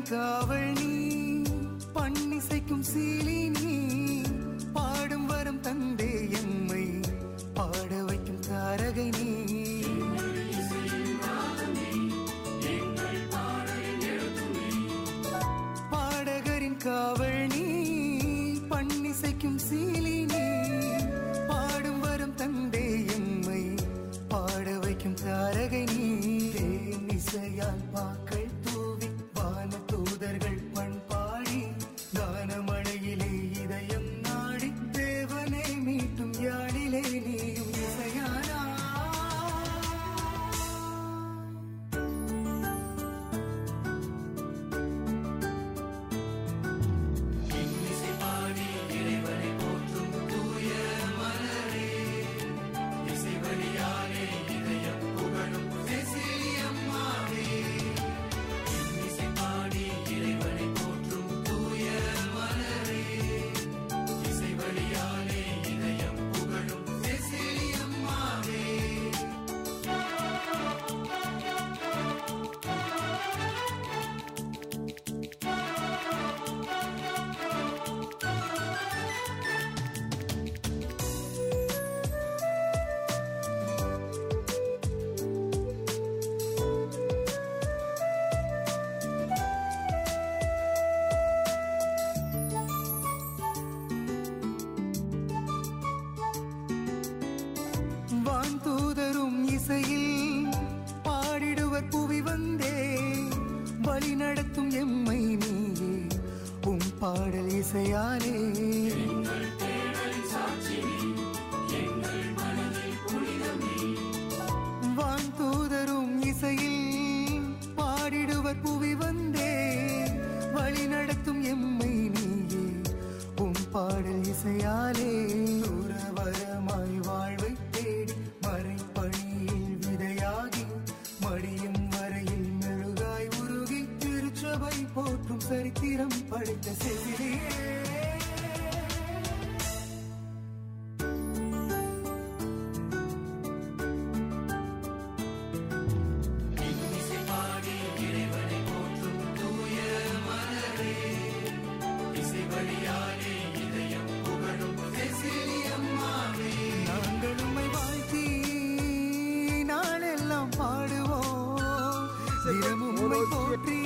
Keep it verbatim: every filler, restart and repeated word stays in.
காவல் நீ, பண்ணிசைக்கும் சீலி நீ, பாடும் வரம் தந்தே எம்மை பாட வைக்கும் தாரகை நீ. பாடகரின் காவல் நீ, பண்ணிசைக்கும் சீலி நீ, பாடும் வரம் தந்தே எம்மை பாட வைக்கும் தாரகை நீ. தேனிசையால் பாக்கள் தூவி வான தூதர்கள் பண்பாடி, கானமழையிலே இதயம் நாடி, தேவனை மீட்டும் யாழிலே நீயும் இசையானா. வான்தூதரும் இசையில் பாடிடுவர் புவி வந்தே, வழி நடத்தும் எம்மை நீயே உம் பாடல் இசையாலே. வான்தூதரும் இசையில் பாடிடுவர் புவி வந்தே, வழி நடத்தும் எம்மை நீயே உம் பாடல் இசையாலே. உறவரமாய் வாழ்வை தேடி மறைப்பணியில் விதையாகி, மடியும் வரையில் மெழுகாய் உருகி, திருச்சபை போற்றும் சரித்திரம் படைத்த செவிலியே. நாங்கள் உம்மை வாழ்த்தி நாளெல்லாம் பாடுவோம், தினமும் உம்மை போற்றி